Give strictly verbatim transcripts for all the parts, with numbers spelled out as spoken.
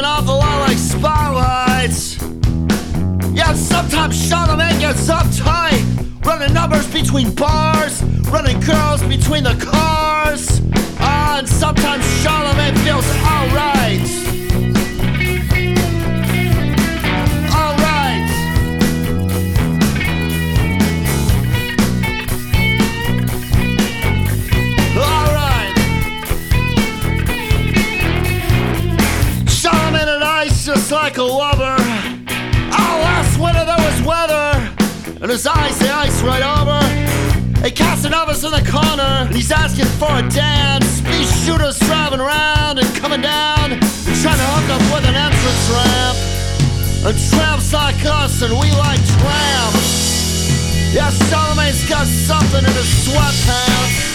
an awful lot like spotlights. Yeah, sometimes Charlamagne gets uptight, running numbers between bars, running girls between the cars. Ah, and sometimes Charlamagne feels alright. Alright. Alright. Charlamagne and Ice just like a lover. Oh, last winter there was weather, and his eyes, the ice right over. Hey, Casanova's in the corner, and he's asking for a dance. These shooters driving around and coming down, and trying to hook up with an entrance ramp. And tramps like us, and we like tramps. Yeah, Charlamagne's got something in his sweatpants.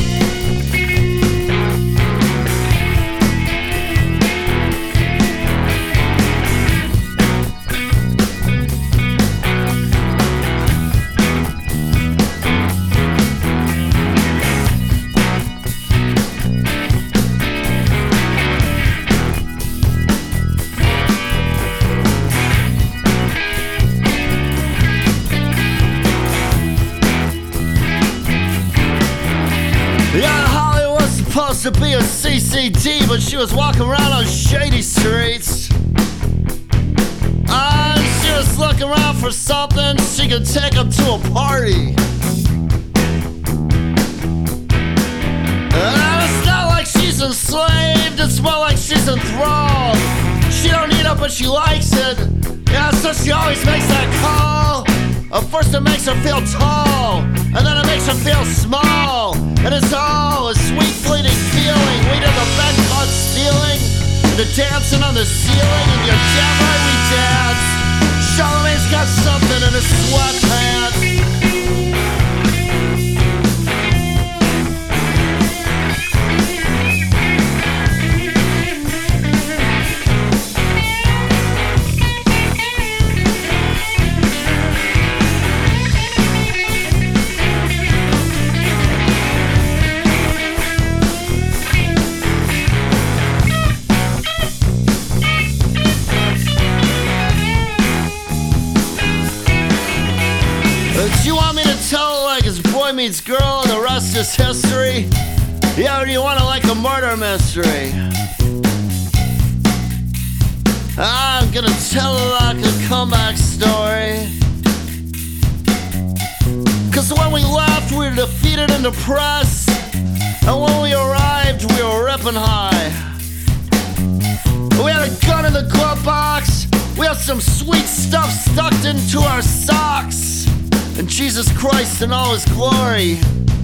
Yeah, Holly was supposed to be a C C D, but she was walking around on shady streets. And she was looking around for something she could take him to a party. And it's not like she's enslaved, it's more like she's enthralled. She don't need it, but she likes it. Yeah, so she always makes that call. At first it makes her feel tall, and then it makes her feel small. And it's all a sweet fleeting feeling. We did the bed caught stealing, the dancing on the ceiling, and you're damn right we dance. Charlamagne's got something in his sweatpants. Do you want me to tell like it's boy meets girl and the rest is history? Yeah, or do you want it like a murder mystery? I'm gonna tell it like a comeback story. Cause when we left we were defeated and depressed, and when we arrived we were ripping high. We had a gun in the glove box, we had some sweet stuff stuck into our socks, and Jesus Christ in all his glory.